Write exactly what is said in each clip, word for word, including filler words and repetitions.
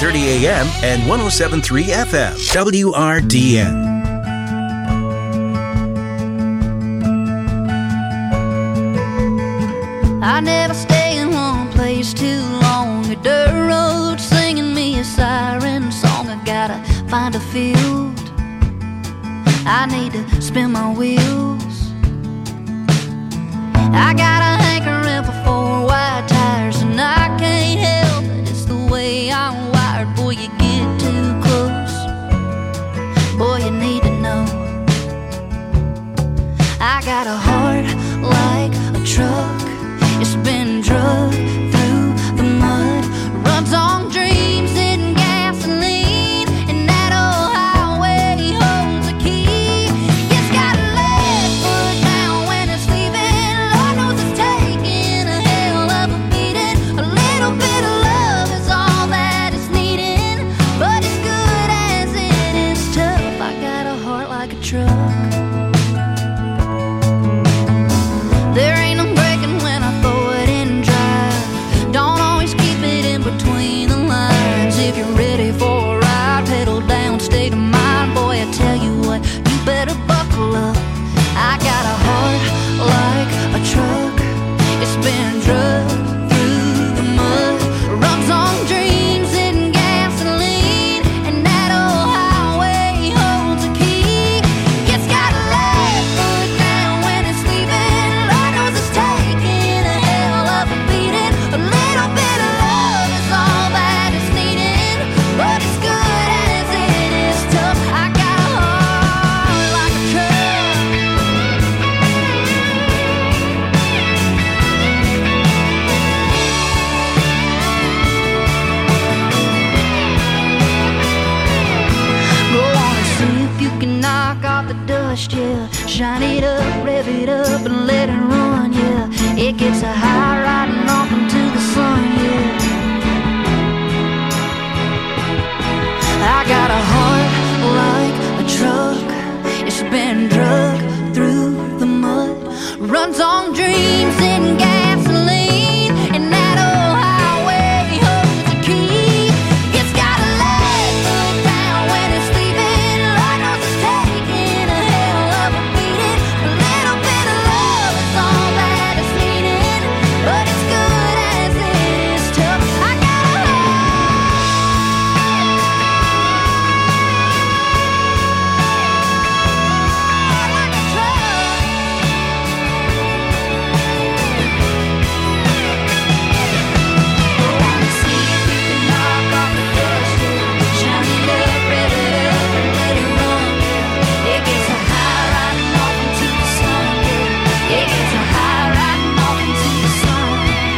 thirty a.m. and one oh seven point three F M. W R D N. I never stay in one place too long. A dirt road singing me a siren song. I gotta find a field. I need to spin my wheels. I got a hankering for four wide tires, and I can't help it, it's the way I'm wired. Boy, you get too close, boy, you need to know. I got a heart like a truck. It's been drugged through the mud, runs on dreams and gasoline, and that old highway holds a key. It's got a left foot down when it's leaving. Lord knows it's taking a hell of a beating. A little bit of love is all that it's needing, but as good as it is tough, I got a heart like a truck. There ain't no breaking when I throw it in drive. Don't always keep it in between the lines. If you're ready for a ride, pedal down, state of mind. Boy, I tell you what, you better buckle up. I got a heart like a truck. It's been drugged through the mud, runs on dreams and gasoline, and that old highway holds a key. It's got a left foot down when it's leaving. Lord knows it's taking a hell of a beating. A little bit of love is all that it's needing, but as good as it is tough, I got a heart like a truck. Go on and see if you can knock off the dust, yeah. Shine it up, rev it up, and let it run, yeah. It gets a high riding off into the sun, yeah. I got a heart like a truck. It's been drugged through the mud, runs on dreams and gasoline, and that old highway holds a key. It's got a left foot down when it's leaving. Lord knows it's taking a hell of a beating. A little bit of love is all that it's needing, but as good as it is tough, I got a heart like a truck. Go on and see if you can knock off the dust, yeah. Shine it up, rev it up, and let it run, yeah. It gets a high riding off into the sun, yeah. It gets a high riding off into the sun.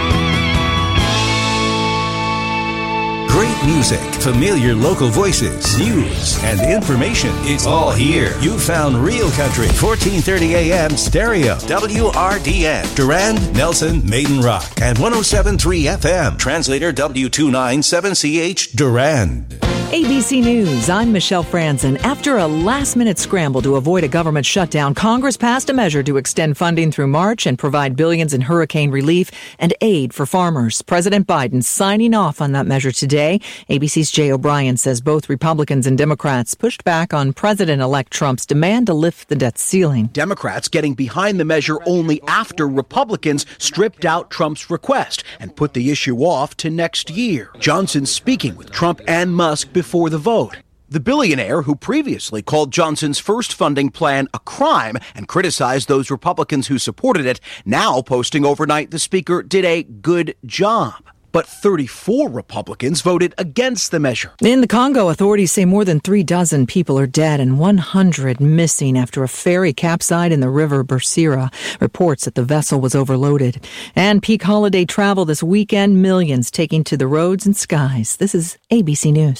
Great music, familiar local voices, news, and information. It's all here. You found Real Country, fourteen thirty a.m. stereo. W R D N. Durand, Nelson, Maiden Rock, and one oh seven point three F M. Translator W two ninety-seven C H Durand. A B C News, I'm Michelle Franzen. After a last-minute scramble to avoid a government shutdown, Congress passed a measure to extend funding through March and provide billions in hurricane relief and aid for farmers. President Biden signing off on that measure today. A B C's Jay O'Brien says both Republicans and Democrats pushed back on President-elect Trump's demand to lift the debt ceiling. Democrats getting behind the measure only after Republicans stripped out Trump's request and put the issue off to next year. Johnson speaking with Trump and Musk before the vote. The billionaire, who previously called Johnson's first funding plan a crime and criticized those Republicans who supported it, now posting overnight the speaker did a good job. But thirty-four Republicans voted against the measure. In the Congo, authorities say more than three dozen people are dead and one hundred missing after a ferry capsized in the river Bursira. Reports that the vessel was overloaded. And peak holiday travel this weekend, millions taking to the roads and skies. This is A B C News.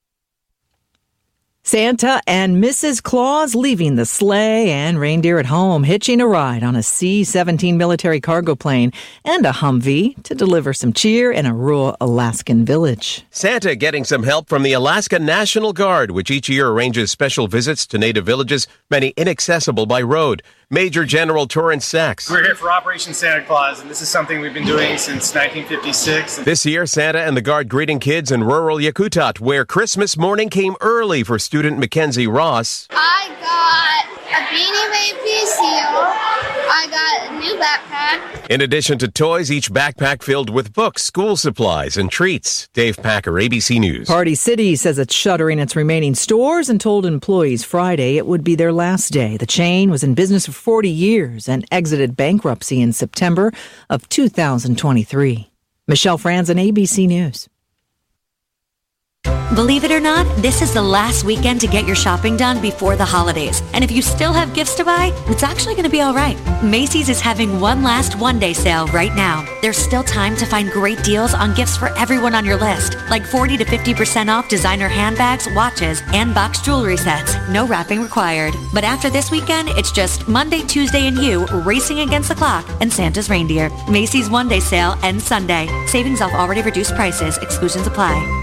Santa and Missus Claus leaving the sleigh and reindeer at home, hitching a ride on a C seventeen military cargo plane and a Humvee to deliver some cheer in a rural Alaskan village. Santa getting some help from the Alaska National Guard, which each year arranges special visits to native villages, many inaccessible by road. Major General Torrance Sachs. We're here for Operation Santa Claus, and this is something we've been doing since nineteen fifty-six. This year, Santa and the Guard greeting kids in rural Yakutat, where Christmas morning came early for student Mackenzie Ross. I got a Beanie Baby seal. I got a new backpack. In addition to toys, each backpack filled with books, school supplies, and treats. Dave Packer, A B C News. Party City says it's shuttering its remaining stores and told employees Friday it would be their last day. The chain was in business for forty years and exited bankruptcy in September of two thousand twenty-three. Michelle Franzen, A B C News. Believe it or not, this is the last weekend to get your shopping done before the holidays. And if you still have gifts to buy, it's actually going to be all right. Macy's is having one last one-day sale right now. There's still time to find great deals on gifts for everyone on your list, like forty to fifty percent off designer handbags, watches, and box jewelry sets. No wrapping required. But after this weekend, it's just Monday, Tuesday, and you racing against the clock and Santa's reindeer. Macy's one-day sale ends Sunday. Savings off already reduced prices. Exclusions apply.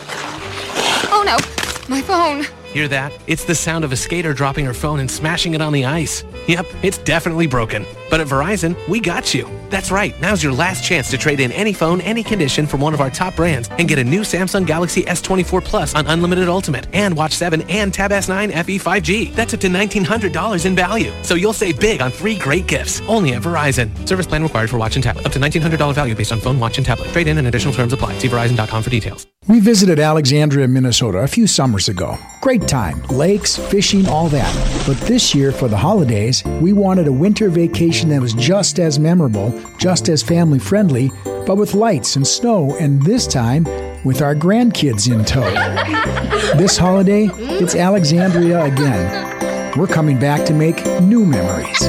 Oh no, my phone. Hear that? It's the sound of a skater dropping her phone and smashing it on the ice. Yep, it's definitely broken. But at Verizon, we got you. That's right. Now's your last chance to trade in any phone, any condition from one of our top brands and get a new Samsung Galaxy S twenty-four Plus on Unlimited Ultimate and Watch seven and Tab S nine F E five G. That's up to nineteen hundred dollars in value. So you'll save big on three great gifts. Only at Verizon. Service plan required for watch and tablet. Up to nineteen hundred dollars value based on phone, watch, and tablet. Trade in and additional terms apply. See Verizon dot com for details. We visited Alexandria, Minnesota a few summers ago. Great time. Lakes, fishing, all that. But this year, for the holidays, we wanted a winter vacation that was just as memorable, just as family-friendly, but with lights and snow, and this time, with our grandkids in tow. This holiday, it's Alexandria again. We're coming back to make new memories.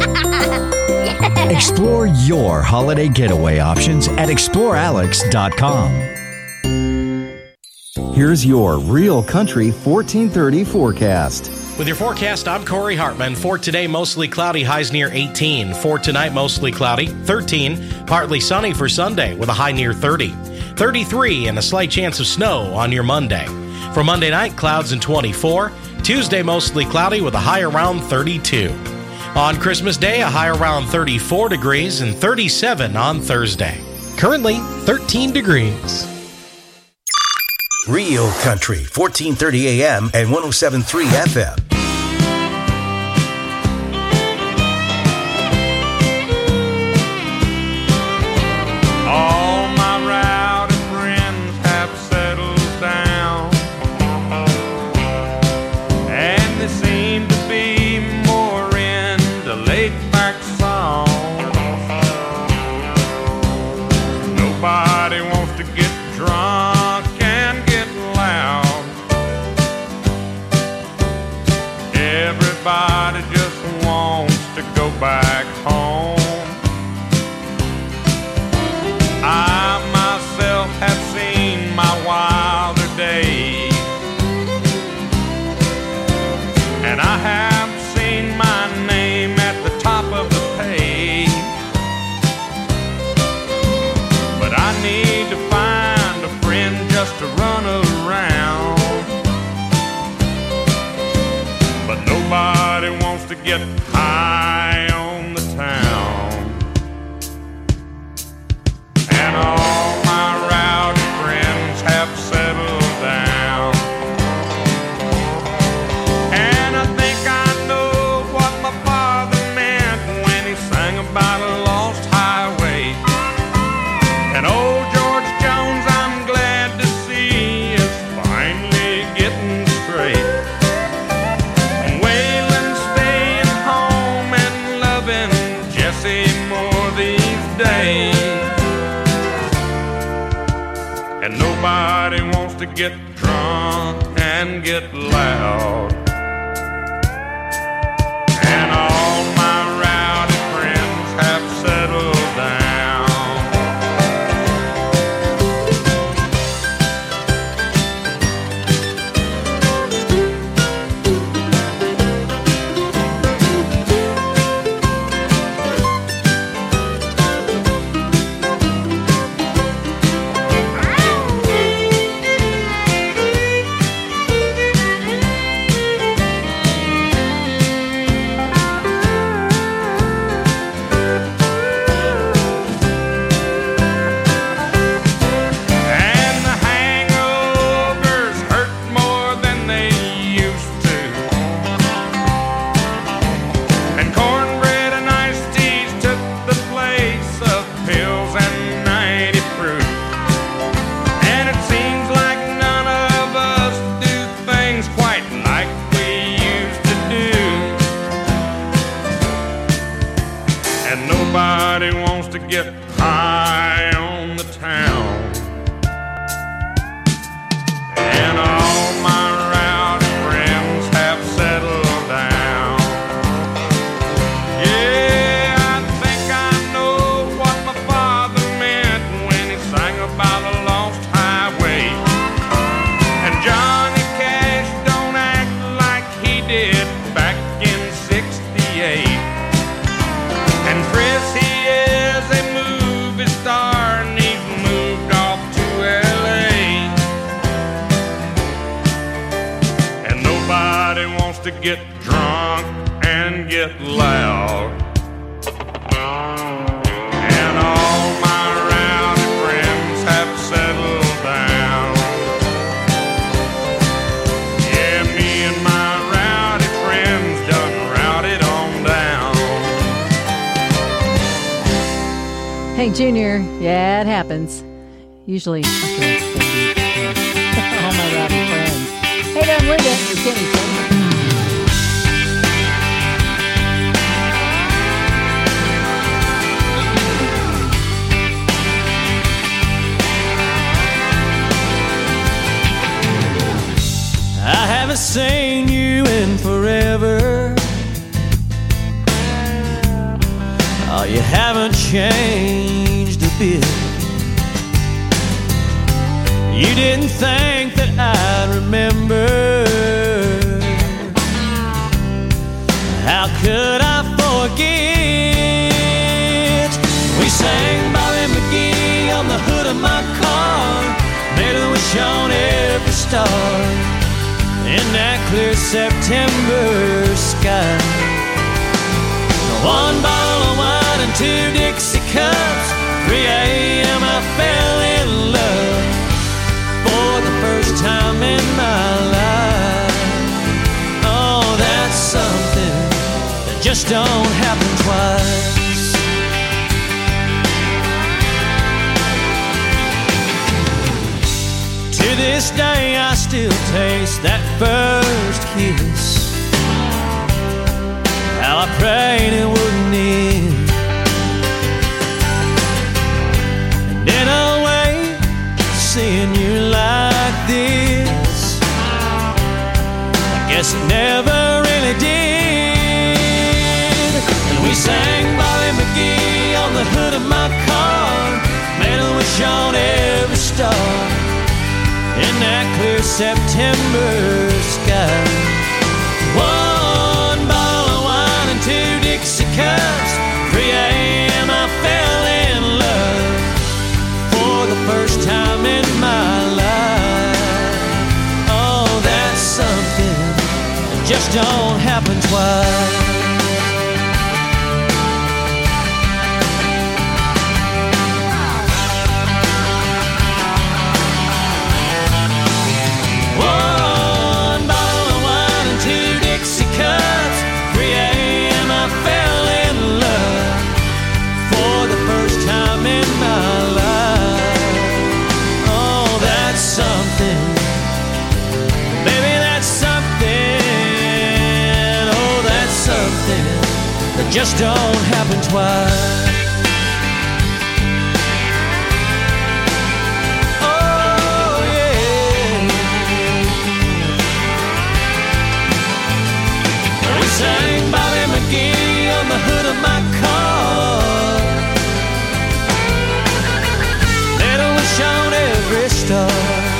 Explore your holiday getaway options at explore alex dot com. Here's your Real Country fourteen thirty forecast. With your forecast, I'm Corey Hartman. For today, mostly cloudy, highs near eighteen. For tonight, mostly cloudy, thirteen. Partly sunny for Sunday with a high near thirty. thirty-three and a slight chance of snow on your Monday. For Monday night, clouds and twenty-four. Tuesday, mostly cloudy with a high around thirty-two. On Christmas Day, a high around thirty-four degrees and thirty-seven on Thursday. Currently, thirteen degrees. Real Country, fourteen thirty A M and one oh seven point three F M. All my rowdy friends have settled down, and they seem to be more into laid-back songs. Nobody wants to get drunk. Everybody just wants to go back home. I myself have seen my wilder days, and I have seen my name at the top of the page. But I need to find a friend just to run around. But nobody wants to get high on the town. And all my rowdy friends have settled down. And I think I know what my father meant when he sang about a lost highway. And old George Jones, I'm glad to see, is finally getting straight. And nobody wants to get drunk and get loud. And all my rowdy friends have settled down. to get drunk and get loud. And all my rowdy friends have settled down. Yeah, me and my rowdy friends done routed on down. Hey, Junior. Yeah, it happens. Usually. Okay. All my rowdy friends. Hey there, I'm Linda. You're Kenny. I haven't seen you in forever. Oh, you haven't changed a bit. You didn't think that I'd remember. How could I forget? We sang Bobby McGee on the hood of my car, made a wish on every star in that clear September sky. One bottle of wine and two Dixie cups, three a.m. I fell in love for the first time in my life. Oh, that's something that just don't happen twice. To this day I still taste that first kiss. How I prayed it wouldn't end. And in a way, seeing you like this, I guess it never really did. And we sang Bobby McGee on the hood of my car, made a wish on every star in that clear September sky. One bottle of wine and two Dixie cups, three a.m. I fell in love for the first time in my life. Oh, that's something that just don't happen twice. Just don't happen twice. Oh, yeah. We sang Bobby McGee on the hood of my car, made a wish on every star.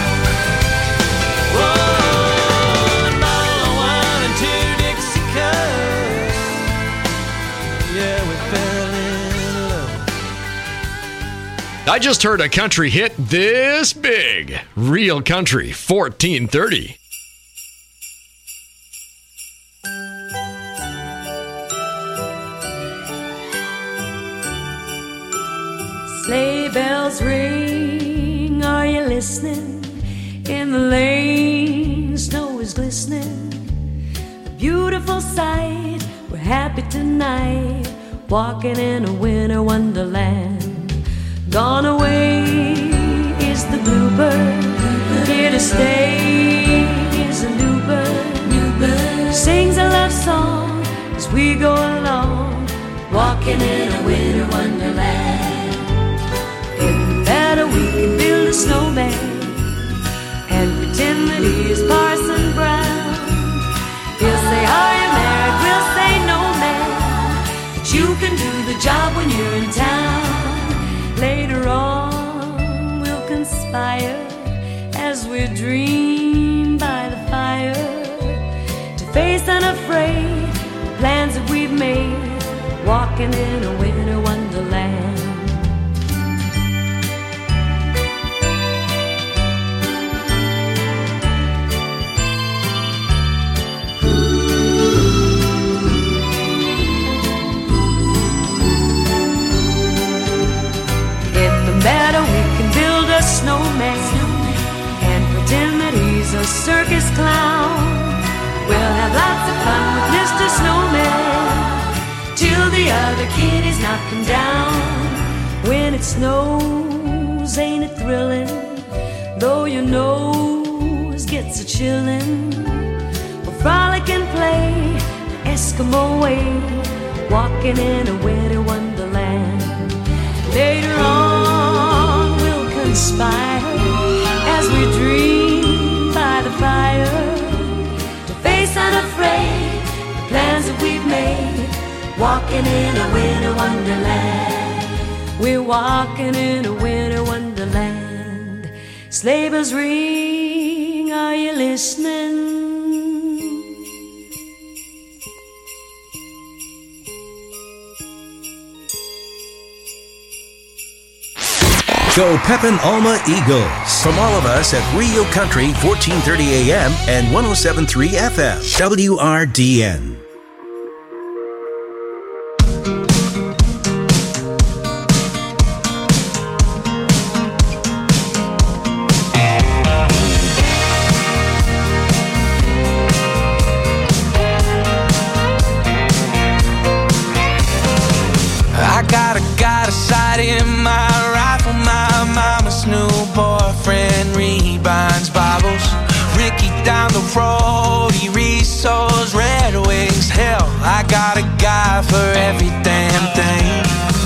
I just heard a country hit this big. Real Country fourteen thirty. Sleigh bells ring, are you listening? In the lane, snow is glistening. A beautiful sight, we're happy tonight, walking in a winter wonderland. Gone away is the bluebird, here to stay is a new bird. New bird sings a love song as we go along, walking in a winter wonderland. If better we can build a snowman and pretend that he is Parson Brown. He'll say, are you married? We'll say, no man, but you can do the job when you're in town. Later on, we'll conspire as we dream by the fire to face unafraid the plans that we've made, walking in a winter wonderland. He's a circus clown. We'll have lots of fun with Mister Snowman till the other kitties knock him down. When it snows, ain't it thrilling? Though your nose gets a chillin', we'll frolic and play the Eskimo way, walking in a winter wonderland. Later on, we'll conspire as we dream by the fire to face unafraid the plans that we've made, walking in a winter wonderland. We're walking in a winter wonderland. Sleigh bells ring, are you listening? Go Pepin Alma Eagles. From all of us at Real Country, fourteen thirty A M and one oh seven point three F M, W R D N. I got a, got a sight in my rifle, my mama's new boyfriend rebinds Bibles. Ricky down the road, he resows Red Wings. Hell, I got a guy for every damn thing.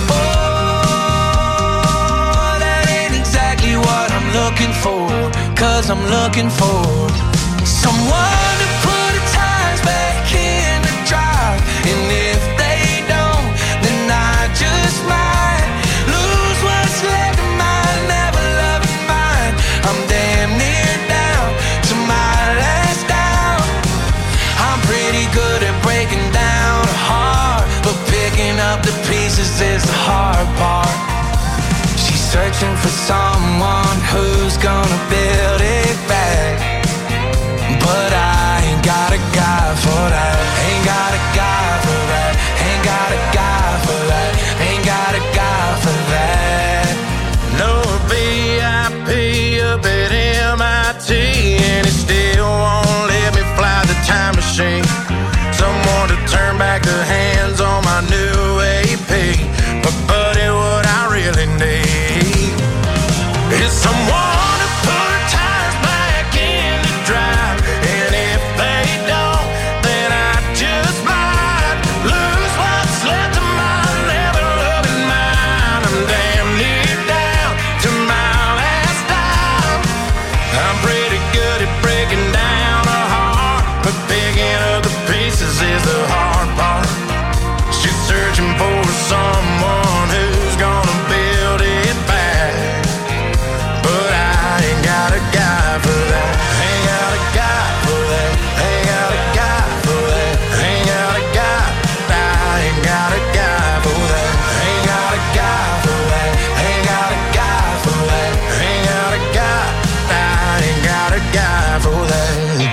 Oh, that ain't exactly what I'm looking for, 'cause I'm looking for someone to put the tires back in the drive. And if they don't, then I just might lose what's left of my never-loving mind. I'm damn near down to my last down. I'm pretty good at breaking down a heart, but picking up the pieces is the hard part. She's searching for someone who's gonna build it back, but I ain't got a guy for that. Ain't got a guy for that. Ain't got a guy for that. Ain't got a guy for that. No V I P up at M I T, and it still won't let me fly the time machine. Someone to turn back the hands on my new A P. But buddy, what I really need is someone to put tires back in the drive. And if they don't, then I just might lose what's left of my never-loving mind. I'm damn near down to my last dime. I'm pretty good at breaking down a heart, but picking up the pieces is the hard part. She's searching for someone who's gonna build it back, but I ain't got a guy for that. Ain't got a guy for that. Ain't got a guy for that. Ain't got a guy. I ain't got a guy for that. Ain't got a guy for that. Ain't got a guy for that. Ain't got a guy. I ain't got a guy for that.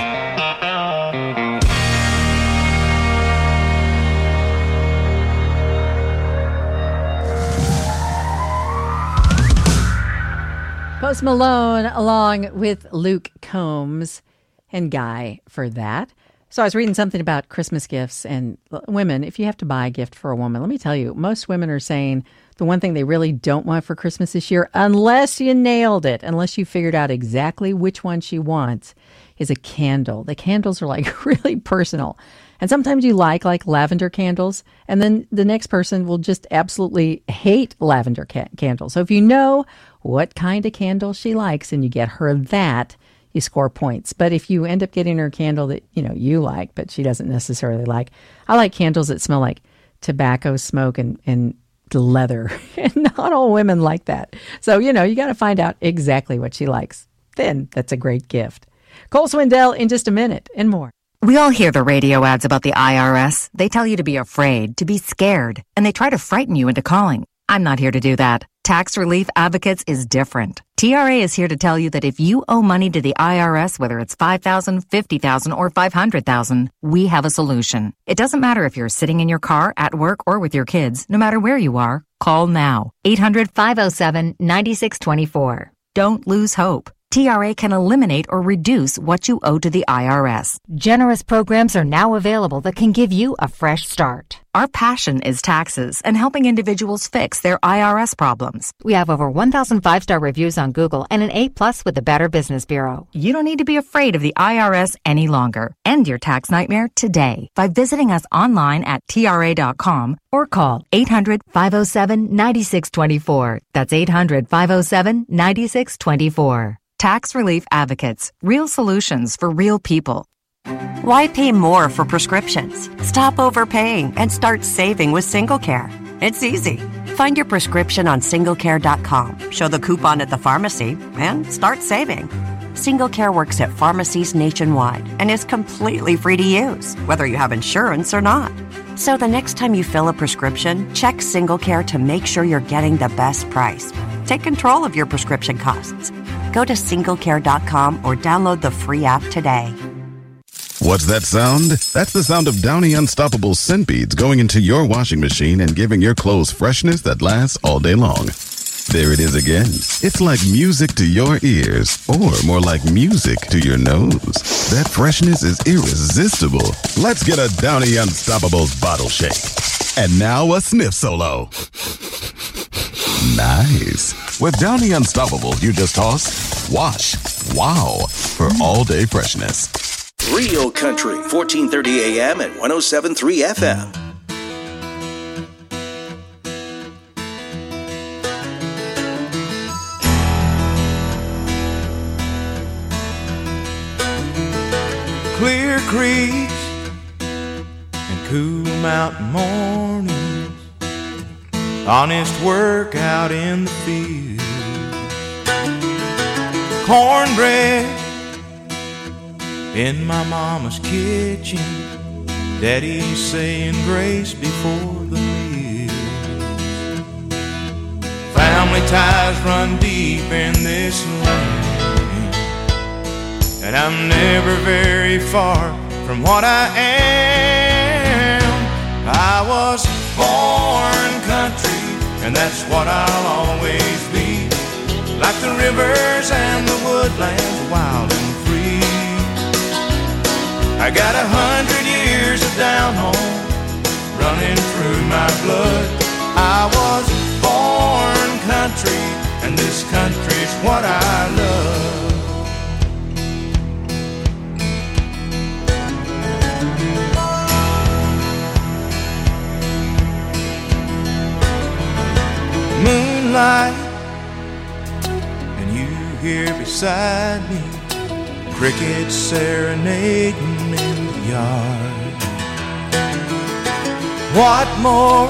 Post Malone along with Luke Combs and Guy for that. So I was reading something about Christmas gifts and women. If you have to buy a gift for a woman, let me tell you, most women are saying the one thing they really don't want for Christmas this year, unless you nailed it, unless you figured out exactly which one she wants, is a candle. The candles are like really personal. And sometimes you like like lavender candles, and then the next person will just absolutely hate lavender ca- candles. So if you know what kind of candle she likes and you get her that, you score points. But if you end up getting her a candle that, you know, you like, but she doesn't necessarily like, I like candles that smell like tobacco smoke and, and leather. And not all women like that. So, you know, you got to find out exactly what she likes. Then that's a great gift. Cole Swindell in just a minute and more. We all hear the radio ads about the I R S. They tell you to be afraid, to be scared, and they try to frighten you into calling. I'm not here to do that. Tax Relief Advocates is different. T R A is here to tell you that if you owe money to the I R S, whether it's five thousand dollars, fifty thousand dollars, or five hundred thousand dollars, we have a solution. It doesn't matter if you're sitting in your car, at work, or with your kids. No matter where you are, call now. eight hundred, five oh seven, nine six two four. Don't lose hope. T R A can eliminate or reduce what you owe to the I R S. Generous programs are now available that can give you a fresh start. Our passion is taxes and helping individuals fix their I R S problems. We have over one thousand five-star reviews on Google and an A plus with the Better Business Bureau. You don't need to be afraid of the I R S any longer. End your tax nightmare today by visiting us online at T R A dot com or call eight hundred, five oh seven, nine six two four. That's eight hundred, five oh seven, nine six two four. Tax Relief Advocates. Real solutions for real people. Why pay more for prescriptions? Stop overpaying and start saving with SingleCare. It's easy. Find your prescription on single care dot com, show the coupon at the pharmacy, and start saving. SingleCare works at pharmacies nationwide and is completely free to use, whether you have insurance or not. So the next time you fill a prescription, check SingleCare to make sure you're getting the best price. Take control of your prescription costs. Go to single care dot com or download the free app today. What's that sound? That's the sound of Downy Unstoppable scent beads going into your washing machine and giving your clothes freshness that lasts all day long. There it is again. It's like music to your ears, or more like music to your nose. That freshness is irresistible. Let's get a Downy Unstoppables bottle shake. And now a sniff solo. Nice. With Downy Unstoppable, you just toss, wash, wow, for all-day freshness. Real Country, fourteen thirty A M and one oh seven point three F M. Clear creeks and cool mountain mornings, honest work out in the field, cornbread in my mama's kitchen, daddy saying grace before the meal. Family ties run deep in this land, and I'm never very far from what I am. I was born country, and that's what I'll always be, like the rivers and the woodlands, wild and free. I got a hundred years of down home running through my blood. I was born country, and this country's what I love. Moonlight, and you here beside me, crickets serenading in the yard. What more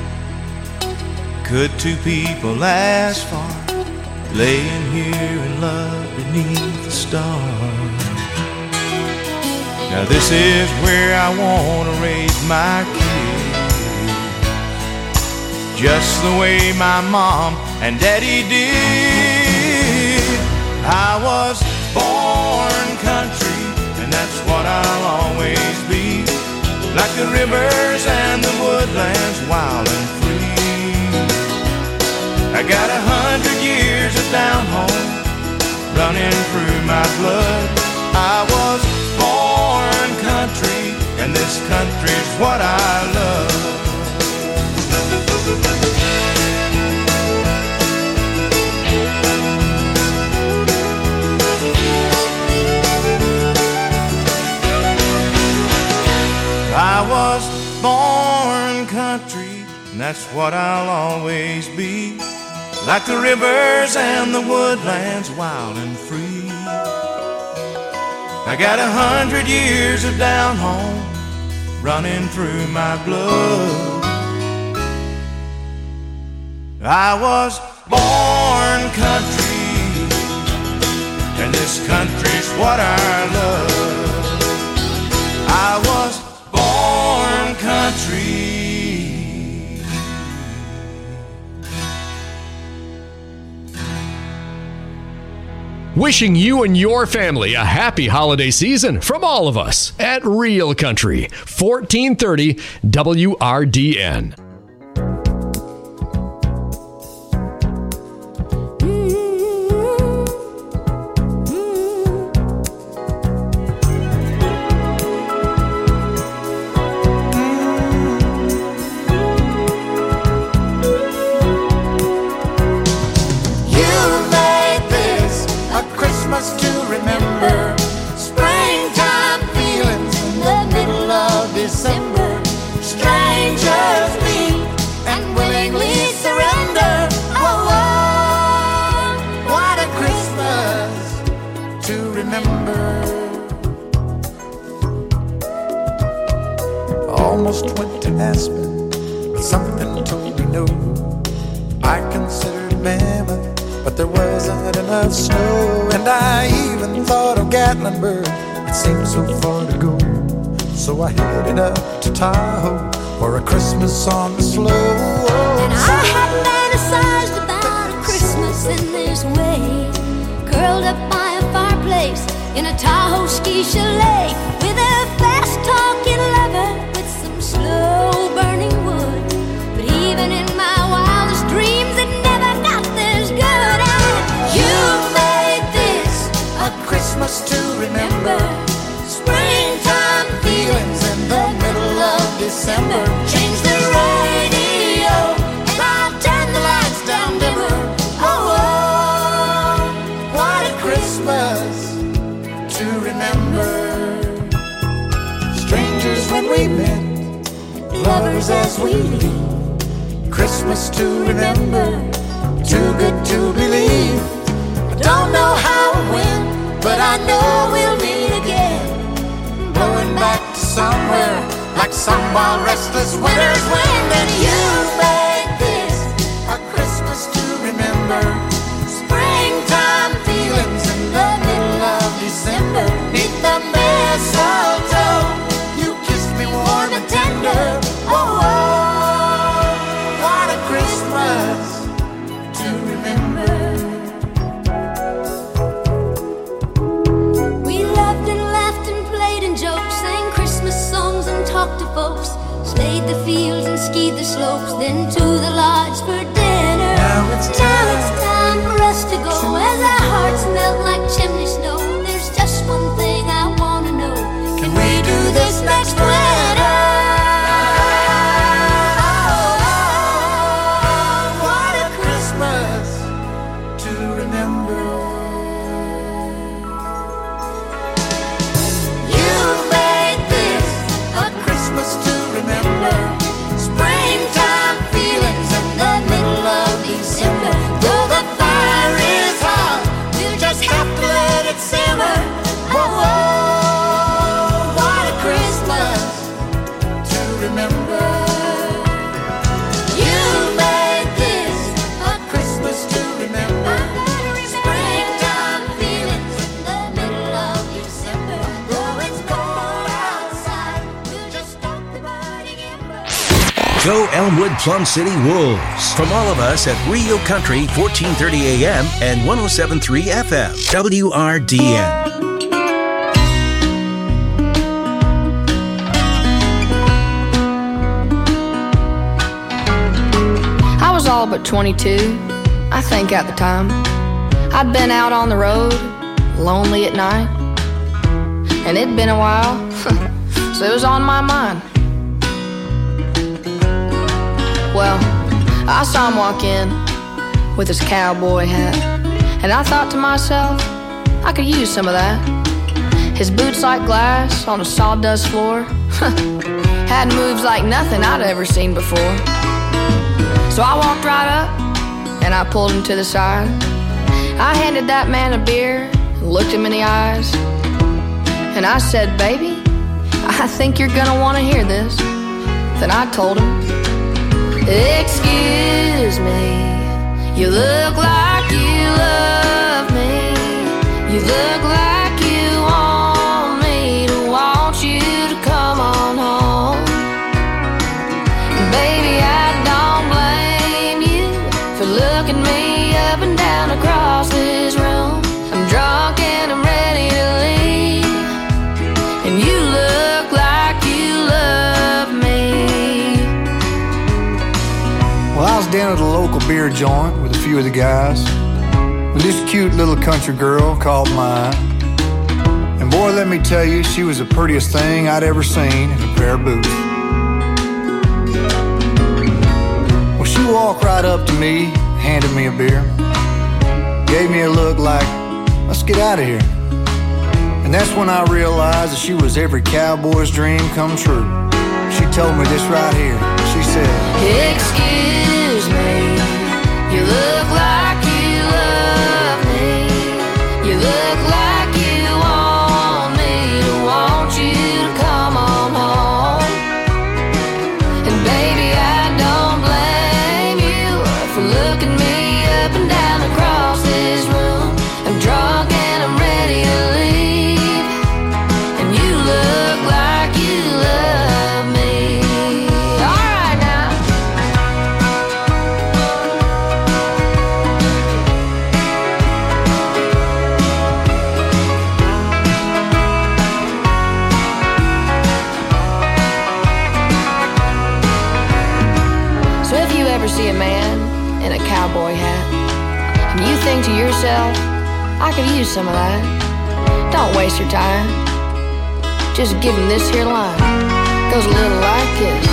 could two people ask for, laying here in love beneath the stars? Now this is where I want to raise my kids, just the way my mom and daddy did. I was born country, and that's what I'll always be, like the rivers and the woodlands, wild and free. I got a hundred years of down home running through my blood. I was born country, and this country's what I love. I was born country, and that's what I'll always be, like the rivers and the woodlands, wild and free. I got a hundred years of down home running through my blood. I was born country, and this country's what I love. I was born country. Wishing you and your family a happy holiday season from all of us at Real Country, fourteen thirty W R D N. almost went to Aspen, but something told me no. I considered Mammoth, but there wasn't enough snow. And I even thought of Gatlinburg, it seemed so far to go. So I headed up to Tahoe for a Christmas on the slope. And I had fantasized about a Christmas in this way, curled up by a fireplace in a Tahoe ski chalet, with a fast-talking lover with some slow-burning wood. But even in my wildest dreams, it never got this good. And you made this a Christmas to remember, springtime feelings in the middle of December. Change the radio and I'll turn the lights down dimmer. Oh, oh, what a Christmas to remember. Strangers when we met, lovers as we leave. Christmas to remember, too good to believe. I don't know how or when, but I know we'll meet again, blowing back to somewhere like some wild restless winter's wind. And you made this a Christmas to remember, springtime feelings in the middle of December. Neath the mistletoe, you kissed me warm and tender. Oh, oh, what a Christmas to remember. We loved and laughed and played and joked, sang Christmas songs and talked to folks, slayed the fields and skied the slopes, then to the lodge for dinner. Now it's time, now it's time for us to go, as our hearts melt like chimney snow. There's just one thing I wanna know, can we do this next winter? Oh, what a Christmas to remember. You made this a Christmas to remember, springtime feelings in the middle of December. Though the fire is hot, we'll just have to let it simmer. Oh, oh, what a Christmas to remember. You made this a Christmas to remember, springtime feelings in the middle of December. Though it's cold outside, we'll just stop the burning embers. Go Elmwood Plum City Wolves. From all of us at Rio Country, fourteen thirty A M and one oh seven point three F M, W R D N. I was all but twenty-two, I think at the time. I'd been out on the road, lonely at night, and it'd been a while, so it was on my mind. Well, I saw him walk in with his cowboy hat, and I thought to myself, I could use some of that. His boots like glass on a sawdust floor had moves like nothing I'd ever seen before. So I walked right up and I pulled him to the side. I handed that man a beer, looked him in the eyes, and I said, baby, I think you're gonna want to hear this. Then I told him, excuse me, you look like you love me. You look like you want me to want you to come on home. Baby, I don't blame you for looking me up and down across this room. I'm drunk and I'm ready to leave, and you look like you love me. Well, I was down at a local beer joint with a few of the guys, when this cute little country girl caught my eye. And boy, let me tell you, she was the prettiest thing I'd ever seen in a pair of boots. Well, she walked right up to me, handed me a beer, gave me a look like, let's get out of here. And that's when I realized that she was every cowboy's dream come true. She told me this right here. She said, excuse me, you look like you love me. You look like you want me to want you to come on home. see a man in a cowboy hat, and you think to yourself, I could use some of that. Don't waste your time. Just give him this here line. Goes a little like this.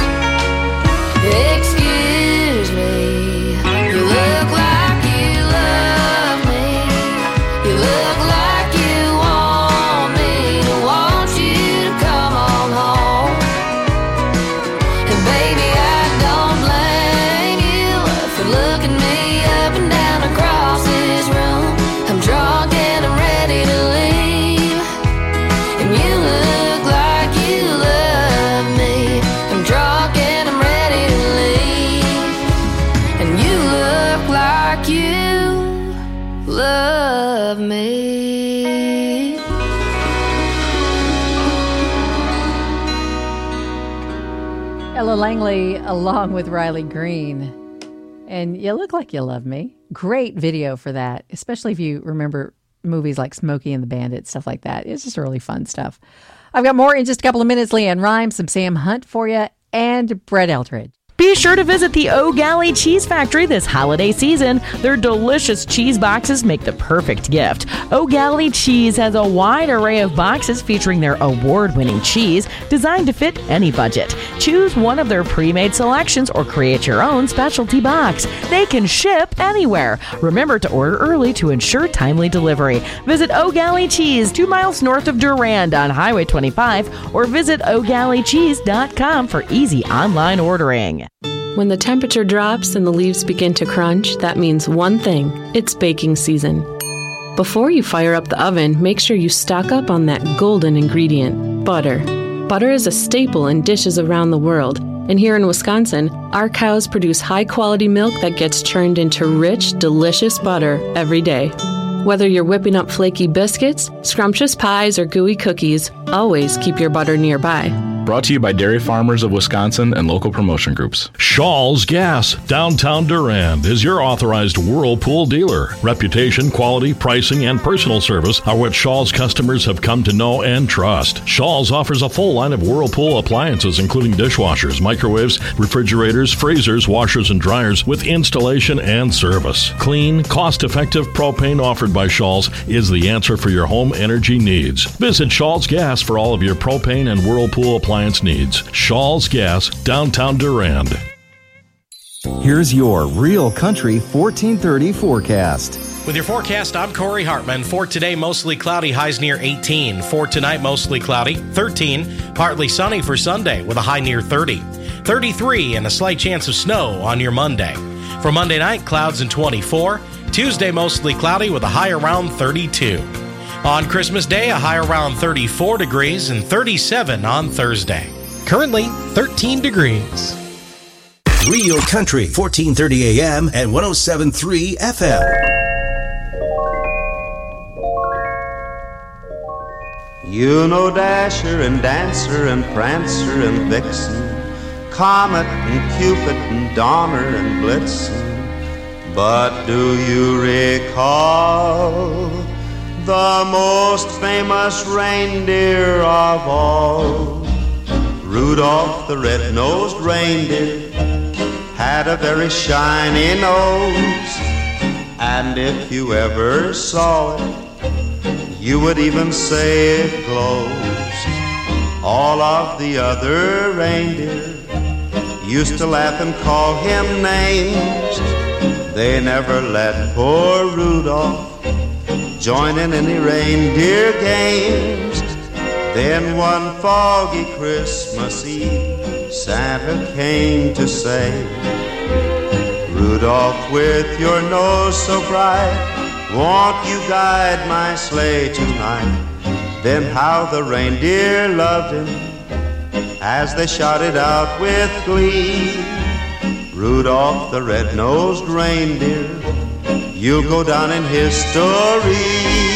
Excuse me, you look like you love me. You look like you want me to want you to come on home. And baby, I don't blame you for looking me up and down across this room. I'm drunk and I'm ready to leave, and you look like you love me. I'm drunk and I'm ready to leave, and you look like you love me. Ella Langley along with Riley Green. And You Look Like You Love Me. Great video for that, especially if you remember movies like Smokey and the Bandit, stuff like that. It's just really fun stuff. I've got more in just a couple of minutes. Leanne Rhymes, some Sam Hunt for you, and Brett Eldridge. Be sure to visit the O'Galley Cheese Factory this holiday season. Their delicious cheese boxes make the perfect gift. O'Galley Cheese has a wide array of boxes featuring their award-winning cheese designed to fit any budget. Choose one of their pre-made selections or create your own specialty box. They can ship anywhere. Remember to order early to ensure timely delivery. Visit O'Galley Cheese, two miles north of Durand on Highway twenty-five, or visit O Galley Cheese dot com for easy online ordering. When the temperature drops and the leaves begin to crunch, that means one thing. It's baking season. Before you fire up the oven, make sure you stock up on that golden ingredient, butter. Butter is a staple in dishes around the world, and here in Wisconsin, our cows produce high-quality milk that gets churned into rich, delicious butter every day. Whether you're whipping up flaky biscuits, scrumptious pies, or gooey cookies, always keep your butter nearby. Brought to you by Dairy Farmers of Wisconsin and local promotion groups. Shaw's Gas, downtown Durand, is your authorized Whirlpool dealer. Reputation, quality, pricing, and personal service are what Shaw's customers have come to know and trust. Shaw's offers a full line of Whirlpool appliances, including dishwashers, microwaves, refrigerators, freezers, washers, and dryers, with installation and service. Clean, cost-effective propane offered by Shaw's is the answer for your home energy needs. Visit Shaw's Gas for all of your propane and Whirlpool appliance needs. Shaw's Gas, downtown Durand. Here's your Real Country fourteen thirty forecast. With your forecast, I'm Corey Hartman. For today, mostly cloudy, highs near eighteen. For tonight, mostly cloudy, thirteen. Partly sunny for Sunday with a high near thirty. thirty-three and a slight chance of snow on your Monday. For Monday night, clouds and twenty-four. Tuesday, mostly cloudy with a high around thirty-two. On Christmas Day, a high around thirty-four degrees and thirty-seven on Thursday. Currently, thirteen degrees. Real Country, fourteen thirty A M and one oh seven point three F M. You know Dasher and Dancer and Prancer and Vixen, Comet and Cupid and Donner and Blitzen. But do you recall the most famous reindeer of all? Rudolph the red-nosed reindeer had a very shiny nose, and if you ever saw it, you would even say it glows. All of the other reindeer used to laugh and call him names. They never let poor Rudolph join in any reindeer games. Then one foggy Christmas Eve, Santa came to say, Rudolph, with your nose so bright, won't you guide my sleigh tonight? Then how the reindeer loved him as they shouted out with glee, Rudolph the red-nosed reindeer, you'll go down in history.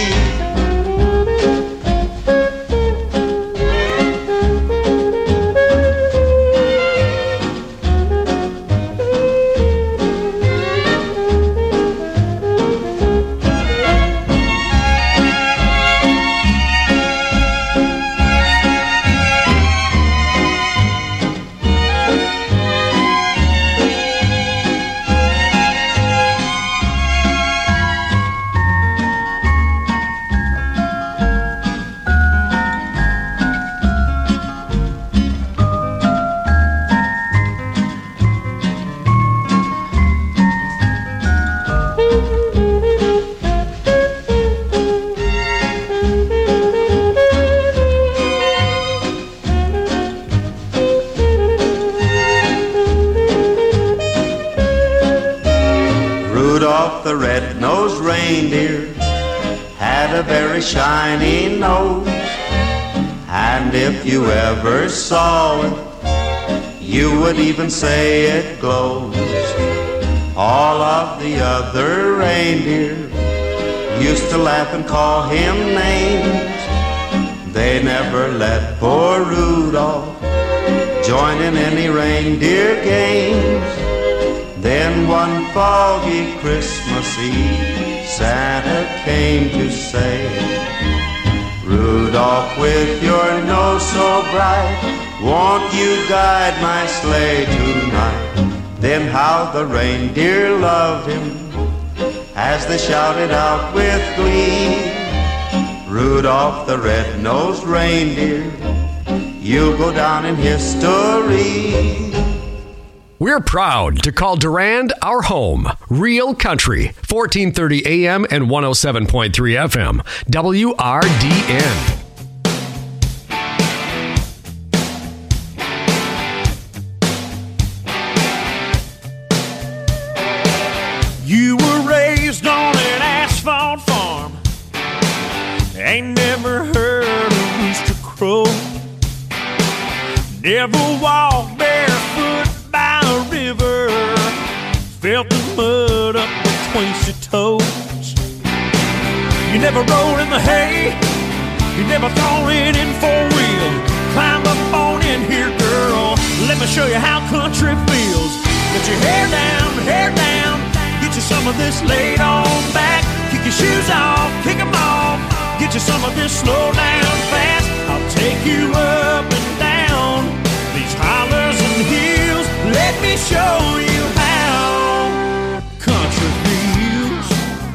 the red-nosed reindeer had a very shiny nose, and if you ever saw it, you would even say it glows. All of the other reindeer used to laugh and call him names. They never let poor Rudolph join in any reindeer games. Then one foggy Christmas Eve, Santa came to say, Rudolph, with your nose so bright, won't you guide my sleigh tonight? Then how the reindeer loved him as they shouted out with glee, Rudolph the red-nosed reindeer, you'll go down in history. We're proud to call Durand our home. Real Country, fourteen thirty A M and one oh seven point three F M, W R D N. You were raised on an asphalt farm, ain't never heard a rooster crow, never walked barefoot by a river, felt the mud up between your toes. You never rode in the hay, you never thought it in for real. Climb up on in here, girl, let me show you how country feels. Get your hair down, hair down, get you some of this laid on back. Kick your shoes off, kick them off, get you some of this slow down fast. I'll take you up and down these hollers and hills. Let me show you how country feels.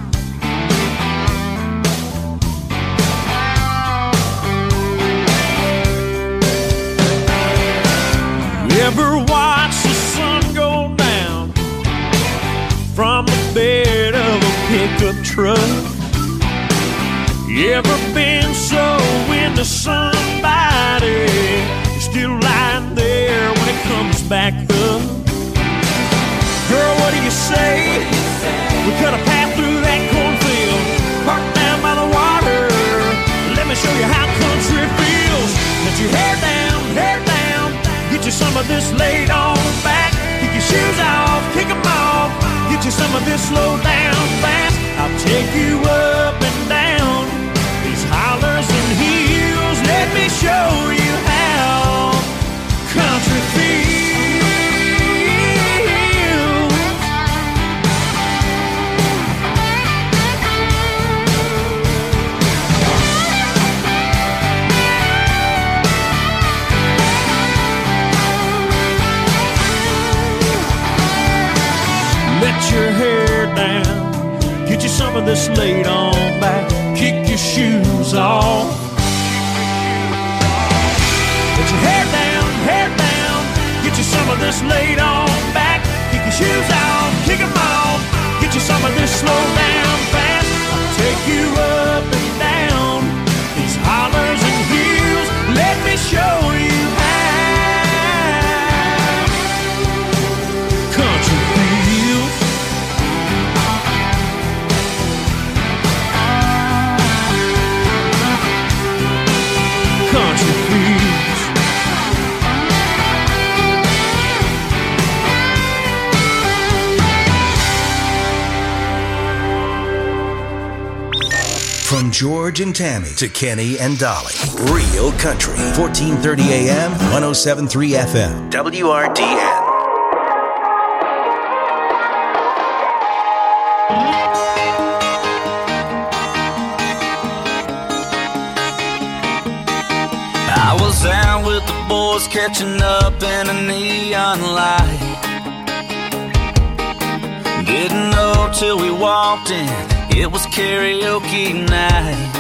You ever watch the sun go down from the bed of a pickup truck? You ever been so into somebody you're still lying there when it comes back up? Girl, what do you say? We cut a path through that cornfield, parked down by the water. Let me show you how country feels. Let your hair down, hair down, get you some of this laid on back. Kick your shoes off, kick them off, get you some of this slow down fast. I'll take you up and down these hollers and hills. Let me show you how country feels. Let your hair down, get you some of this laid on back. Kick your shoes off. Let your hair down, hair down, get you some of this laid on back. Kick your shoes off, kick them off, get you some of this slow down fast. I'll take you up and down these hollers and hills. Let me show you how country feels. Country feels. From George and Tammy to Kenny and Dolly. Real Country. fourteen thirty A M, one oh seven point three F M. W R D N. I was out with the boys catching up in a neon light. Didn't know till we walked in, it was karaoke night.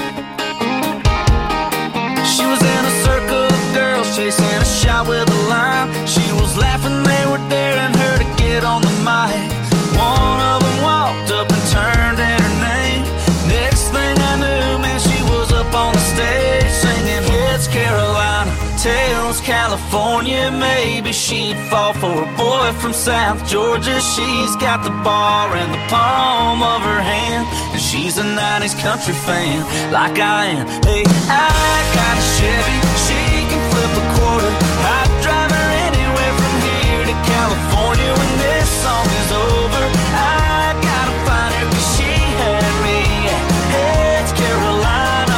She was in a circle of girls chasing a shot with a line. She was laughing, they were daring her to get on the mic. One of them walked up and turned in her name. Next thing I knew, man, she was up on the stage singing It's Carolina, Tales, California, maybe she'd fall for a boy from South Georgia. She's got the bar in the palm of her hand, and she's a nineties country fan, like I am. Hey, I got a Chevy, she can flip a quarter. I'd drive her anywhere from here to California when this song is over. I gotta find her 'cause she had me at Heads, Carolina.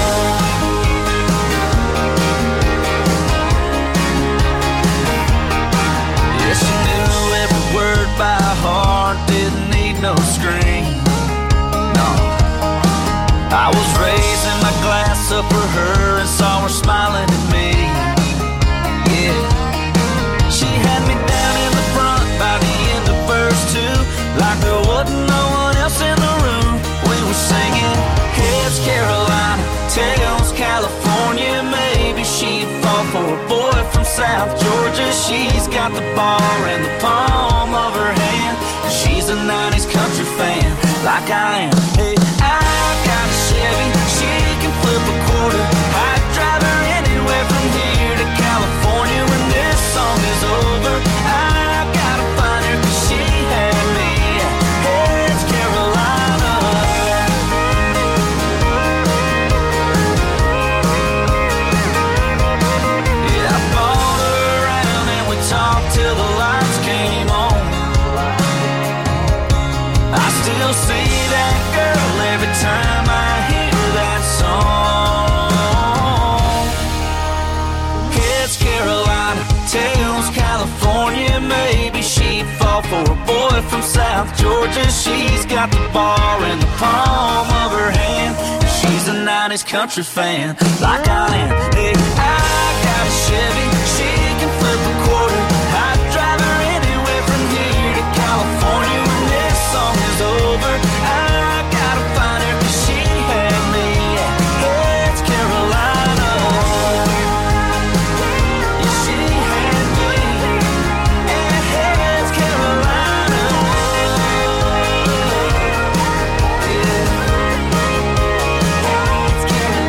Yeah, she knew every word by heart, didn't need no screen. No, I was raising my glass up for her and saw her smiling at me. Yeah, she had me down in the front by the end of verse two, like there wasn't no one else in the room. We were singing Heads, Carolina, Tails, California, maybe she'd fall for a boy from South Georgia. She's got the bar in the palm of her hand, and she's a nineties country fan, like I am. Hey, I got a Chevy, she can flip a quarter. I'd drive her anywhere from here to California when this song is over. I gotta find her 'cause she had me at Heads, Carolina. Yeah, I bought her around and we talked till the lights came on. I still see that girl every time I hear that song. Heads, Carolina, Tails, California, maybe she'd fall for a boy from South Georgia. She's got the bar in the palm of her hand, and she's a nineties country fan, like I am. Hey, I got a Chevy, she can flip a quarter. I'd drive her anywhere from here to California when this song is over. I gotta find her 'cause she had me at Heads, Carolina. Yeah, she had me at Heads, Carolina. Yeah. Heads,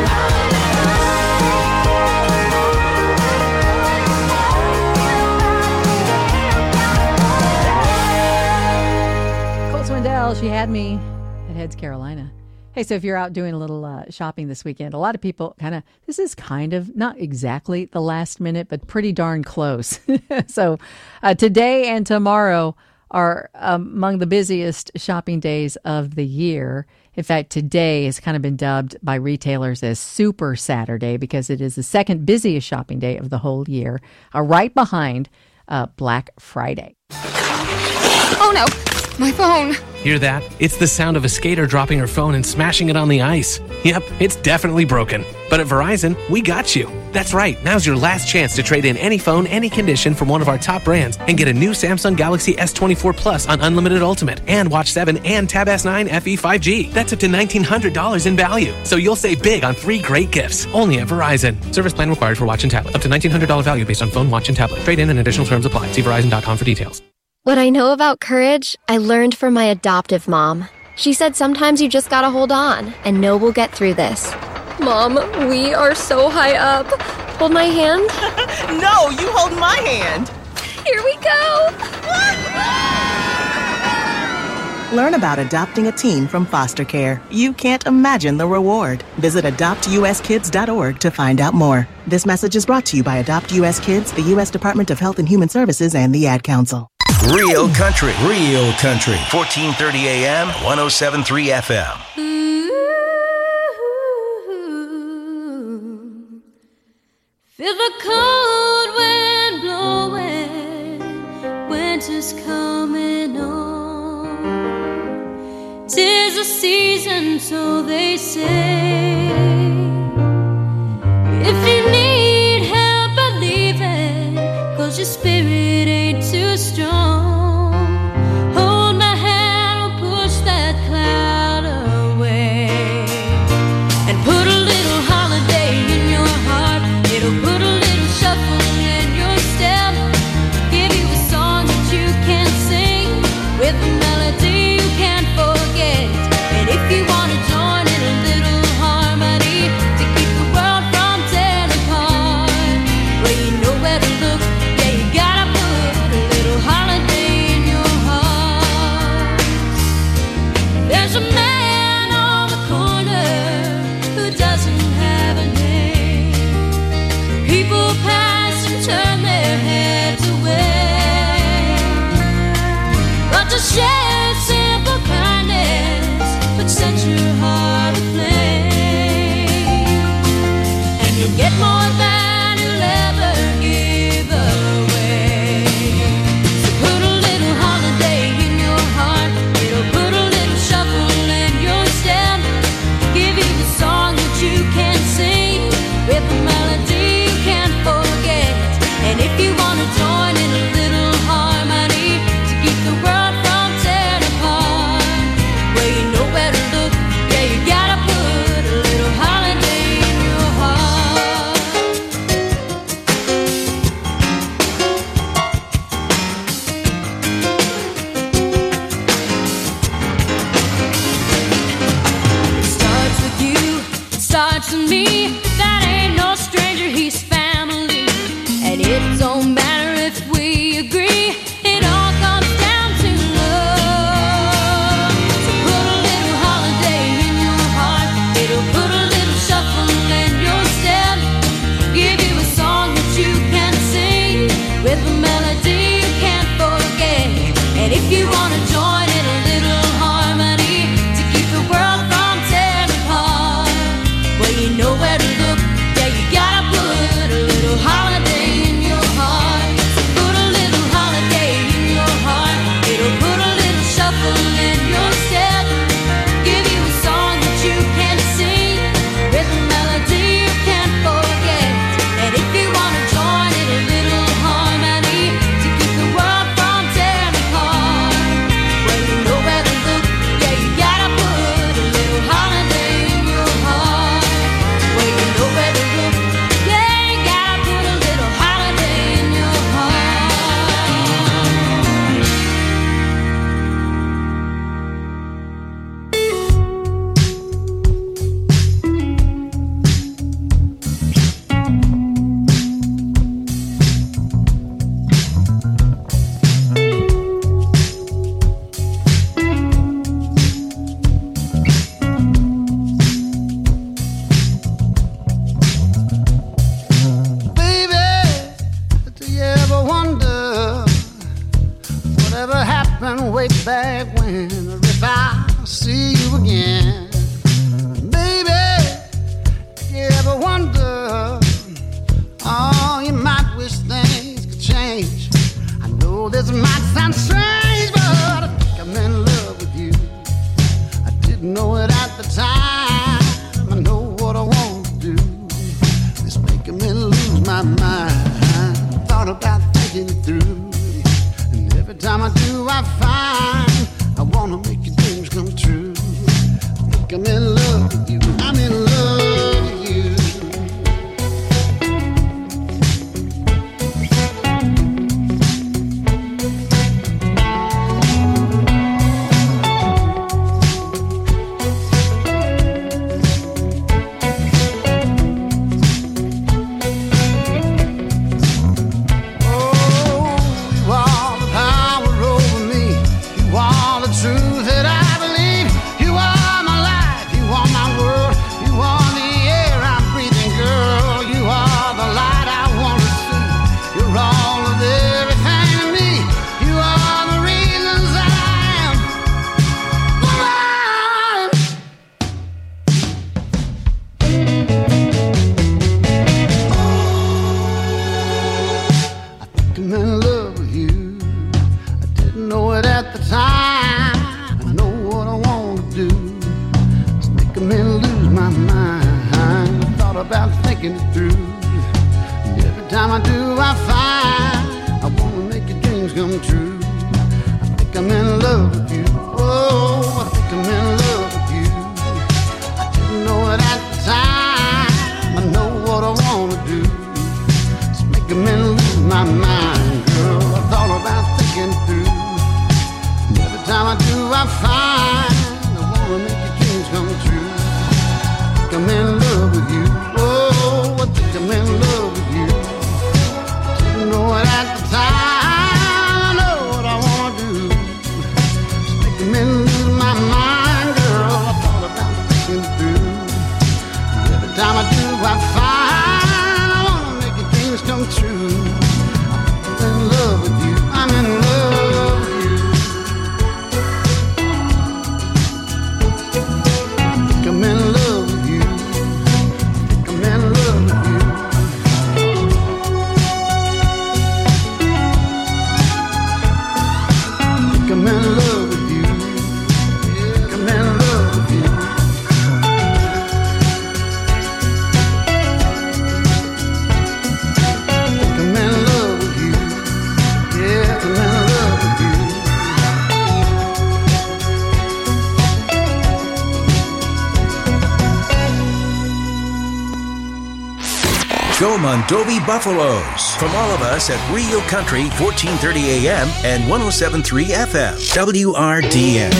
Cole Swindell, she had me at Heads, Carolina. Hey, so if you're out doing a little uh, shopping this weekend, a lot of people kind of, this is kind of not exactly the last minute, but pretty darn close. So uh, today and tomorrow are um, among the busiest shopping days of the year. In fact, today has kind of been dubbed by retailers as Super Saturday because it is the second busiest shopping day of the whole year, uh, right behind uh, Black Friday. Oh no, my phone. Hear that? It's the sound of a skater dropping her phone and smashing it on the ice. Yep, it's definitely broken. But at Verizon, we got you. That's right, now's your last chance to trade in any phone, any condition from one of our top brands and get a new Samsung Galaxy S twenty-four Plus on Unlimited Ultimate and Watch seven and Tab S nine F E five G. That's up to nineteen hundred dollars in value. So you'll save big on three great gifts. Only at Verizon. Service plan required for watch and tablet. Up to nineteen hundred dollars value based on phone, watch, and tablet. Trade in and additional terms apply. See Verizon dot com for details. What I know about courage, I learned from my adoptive mom. She said sometimes you just gotta hold on and know we'll get through this. Mom, we are so high up. Hold my hand. No, you hold my hand. Here we go. Learn about adopting a teen from foster care. You can't imagine the reward. Visit adopt u s kids dot org to find out more. This message is brought to you by Adopt U S Kids, the U S Department of Health and Human Services, and the Ad Council. Real country, real country. fourteen thirty A M, one oh seven point three F M. Feel the cold wind blowing, winter's coming on. 'Tis a season, so they say. If you need help believing, 'cause your spirit ain't too strong, hold my hand, I'll push that cloud away. And put a little holiday in your heart. It'll put a little shuffle in your step. Give you a song that you can sing with a melody you can't forget. And if you want to join in a little harmony to keep the world from tearing to share simple kindness, but set your heart aflame, and you'll get more than you'll ever give away. So put a little holiday in your heart, it'll put a little shuffle in your step, give you a song that you can sing with a melody you can't forget. And if you want to join in a little harmony to keep the world from tearing apart, well, you know where to look. Yeah, you gotta put a little holiday in your heart. It starts with you, it starts with me. That ain't no stranger, he's family. And it don't matter if we agree, it all comes down to love. So put a little holiday in your heart, it'll put a little shuffle in your step, give you a song that you can sing with a melody you can't forget. And if you want to join in a little harmony to keep the world from tearing apart, well, you know where to look. Yeah, you gotta put a little holiday in your heart. So put a little holiday in your heart, it'll put a little shuffle in your step, give you a song that you can sing with a melody you can't forget. And if you wanna join in a little harmony to keep the world from tearing apart, well, you know where to look. Yeah, you gotta put a little holiday in your heart. Well, you know where to look. Yeah, you gotta put a little holiday in your heart. Baby, do you ever wonder whatever happened way back when, or if I'll see you again? Baby, do you ever wonder, oh, you might wish things could change. I know this might sound strange, but I think I'm in love with you. I didn't know it at the time. I know what I want to do. It's making me lose my mind. Thought about thinking it through, and every time I do, I find I wanna make your dreams come true. I think I'm in love with you. I'm in love with you. You are the power over me. You are the truth that I believe. You are my life. You are my world. You are the air I'm breathing, girl. You are the light I want to see. You're all of everything to me. You are the reasons that I am the one. I'm in love with you. I didn't know it at the time. I know what I want to do. It's making me lose my mind. I thought about thinking it through, and every time I do, I find I want to make your dreams come true. I think I'm in love with you. Oh, I think I'm in love with you. I didn't know it at the time. I know what I want to do. It's making me lose my mind, girl. I thought about thinking it through, and every time I do, I find I wanna make your dreams come true. I think I'm in love with you. Oh, I think I'm in love with you. Didn't know it at the time. I know what I wanna do. It's making me lose my mind, girl. I thought about thinking it through, and every time I do, I find I wanna make your dreams come true. I'm in love with you. I'm in love with you. Joe Mondovi Buffaloes. From all of us at Real Country, fourteen thirty A M and one oh seven point three F M, W R D N.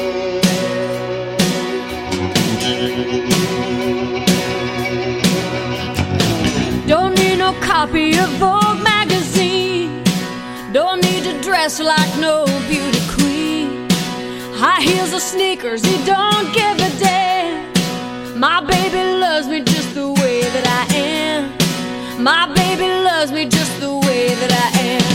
Don't need no copy of Vogue magazine. Don't need to dress like no beauty queen. High heels or sneakers, he don't give a damn. My baby loves me just the way that I am. My baby loves me just the way that I am.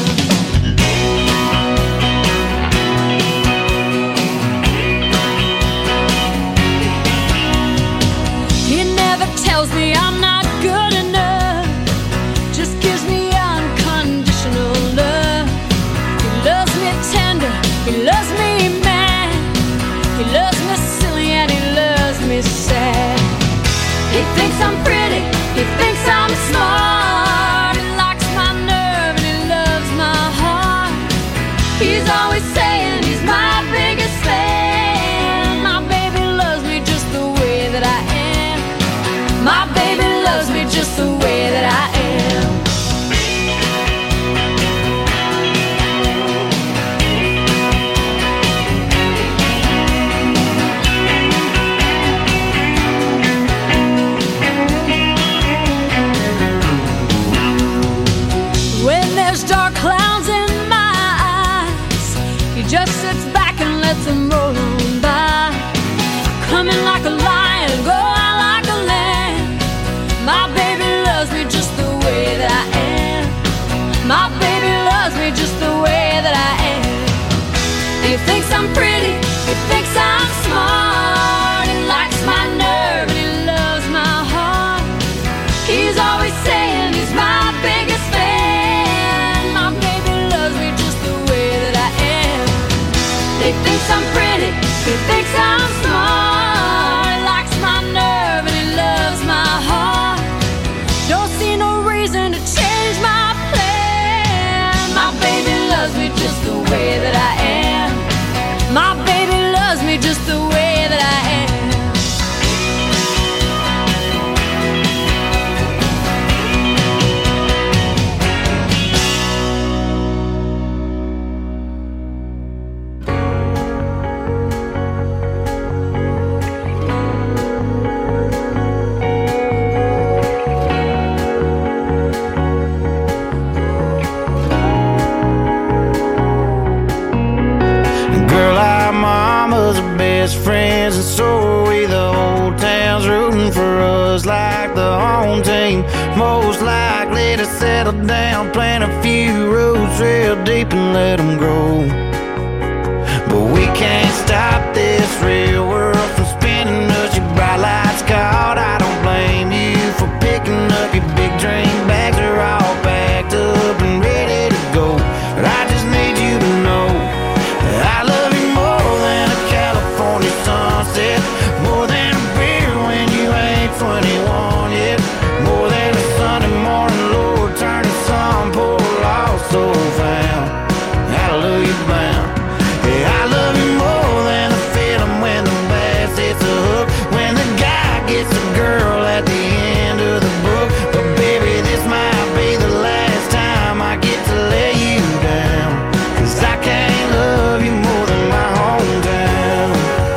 He never tells me I'm not good enough, just gives me unconditional love. He loves me tender, he loves me mad, he loves me silly and he loves me sad. He thinks I'm pretty, he thinks I'm smart, he likes my nerve and he loves my heart. He's always saying he's my biggest fan. My baby loves me just the way that I am. My baby loves me just the way that I am. When there's dark clouds in my eyes, he just sits back and lets them roll on by. Coming like a lion, go out like a lamb. My baby loves me just the way that I am. My baby loves me just the way that I am. He thinks I'm pretty, he thinks I'm smart, he likes my nerve and he loves my heart. He's always saying he's my biggest fan. My baby loves me just the way that I am. He thinks I'm pretty, he thinks I'm smart, he likes my nerve and he loves my heart. Don't see no reason to change my plan. My baby loves me just the way that I am. My baby loves me just the way that I am. Girl, our mamas are best friends, and so are we. The whole town's rooting for us like the home team. Most likely to settle down, plant a few roots real deep and let them grow. But we can't stop this real world from spinning us. Your bright lights caught, I don't blame you for picking up your big dream bags. Are all packed up and ready to go. But I just need you to know I love you more than a California sunset, more than a beer when you ain't twenty-one yet, more than a Sunday morning Lord turning some poor lost soul found. Hallelujah bound. Yeah, I love you more than the feeling when the bass hits a hook, when the guy gets a girl at the end of the book. But baby, this might be the last time I get to lay you down, 'cause I can't love you more than my hometown.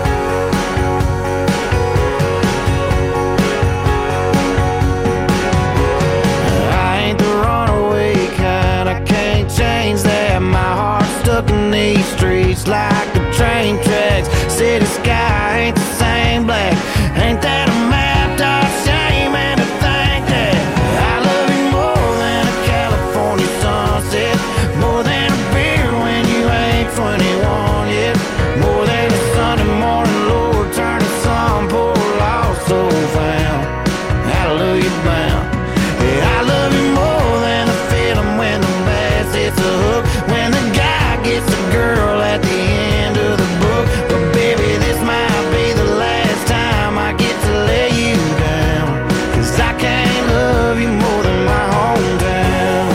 I ain't the runaway kind, I can't change that. My heart's stuck in these streets like the train tracks. City sky ain't the same black. Ain't that a map? Dark shame and to think that I love you more than a California sunset, more than a beer when you ain't twenty-one yet, more than a Sunday morning Lord turning some poor lost soul found. Hallelujah bound. Yeah, I love you more than the feeling when the bass hits a hook, when the guy gets a girl at the end of the book. But baby, this might be the last time I get to lay you down, 'cause I can't love you more than my hometown.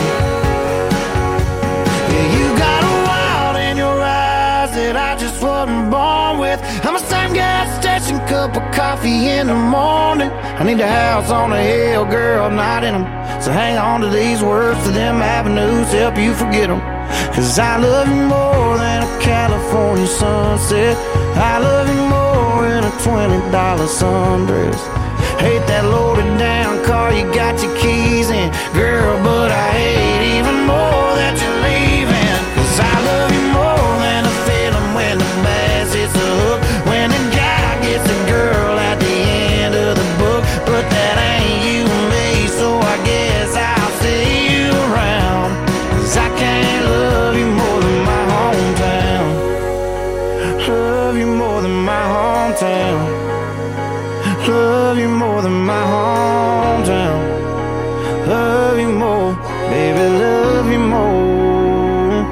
Yeah, you got a wild in your eyes that I just wasn't born with. I'm the same gas station, cup of coffee in the morning. I need a house on a hill, girl, not in a So hang on to these words, to them avenues, help you forget them. Cause I love you more than a California sunset. I love you more than a twenty dollar sundress. Hate that loaded down car you got your keys in, girl, but I hate even more that you're leaving. Cause I love you more than a feeling when the bass hits the hook, when the guy gets the girl at the end of the book. But that ain't you and me, so I guess I'll see you around. Cause I can't love you more than my hometown. Love you more than my hometown. Love you more than my hometown. Love you more, baby, love you more.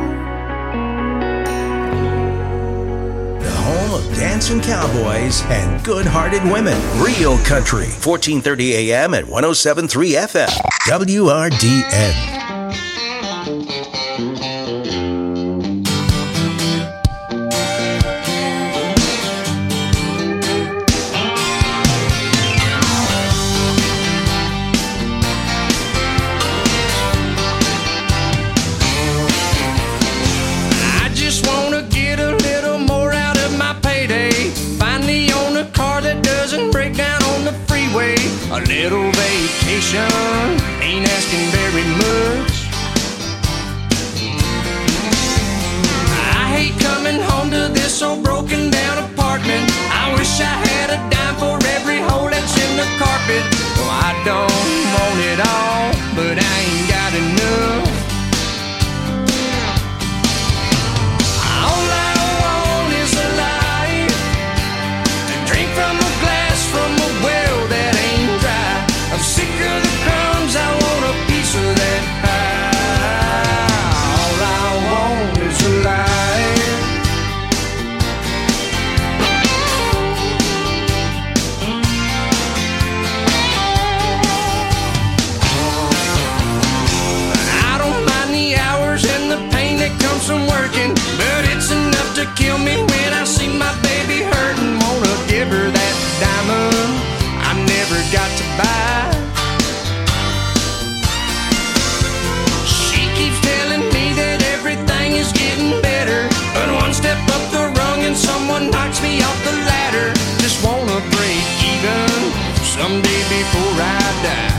The home of dancing cowboys and good-hearted women. Real Country, fourteen thirty A M at one oh seven point three F M. W R D N. A little vacation, ain't asking very much. I hate coming home to this old broken down apartment. I wish I had a dime for every hole that's in the carpet. No, I don't want it all, but I ain't got enough. All I want is a life to drink from a glass from a well that ain't. I'm sick of the crumbs, I want a piece of that pie. All I want is a life. I don't mind the hours and the pain that comes from working, but it's enough to kill me when I see my baby hurting. Wanna give her that diamond I never got to buy. She keeps telling me that everything is getting better, but one step up the rung and someone knocks me off the ladder. Just wanna break even someday before I die.